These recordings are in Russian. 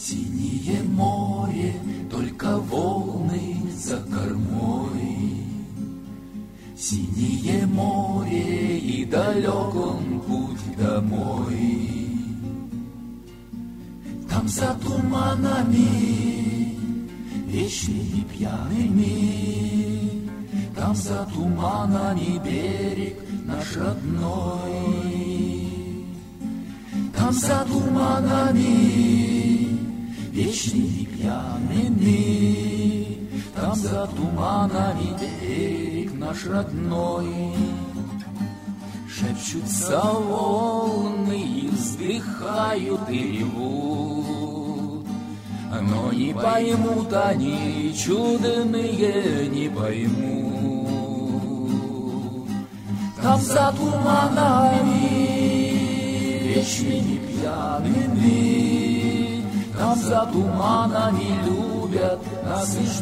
Синее море, только волны за кормой. Синее море, и далек он путь домой. Там за туманами, вечными пьяными, там за туманами берег наш родной. Там за туманами, вечными пьяными, там за туманами берег наш родной. Шепчутся волны и вздыхают и ревут, но не поймут они, чудные не поймут. Там за туманами, вечными пьяными, там за туманами любят нас и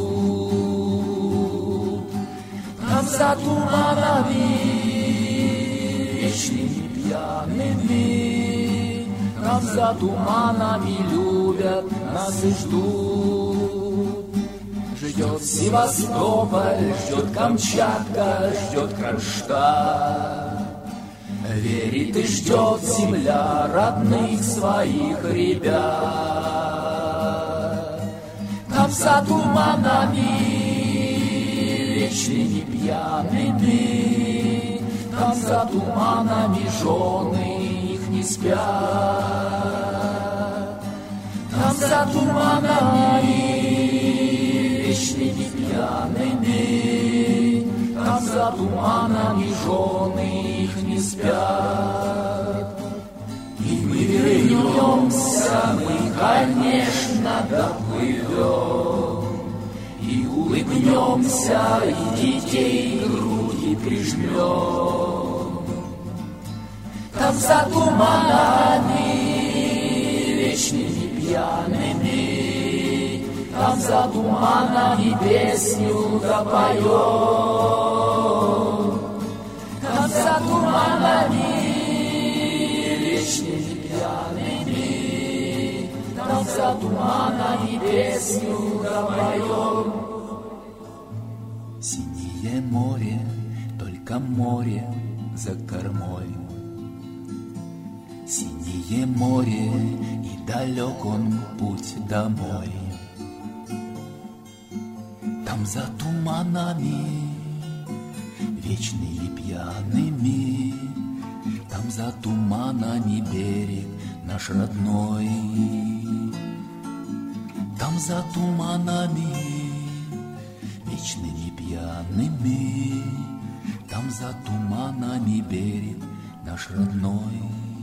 ждут. Там за туманами, вечными пьяными, там за туманами любят нас и ждут. Ждет Севастополь, ждет Камчатка, ждет Кронштадт. Верит и ждет земля родных своих ребят. Там за туманами, вечными пьяными, там за туманами жены их не спят. Там за туманами, вечными пьяными, там за туманами жены их не спят. И мы вернемся, мы, конечно, доплывем, и улыбнемся, и детей к груди прижмем. Там за туманами, вечными пьяными, там за туманами песню допоем. Там за туманами, вечными пьяными, там за туманами песню допоем. Синее море, только море за кормой. Синее море, и далек он путь домой. Там за туманами, вечными пьяными, там за туманами берег наш родной. Там за туманами, вечными пьяными, там за туманами берег наш родной.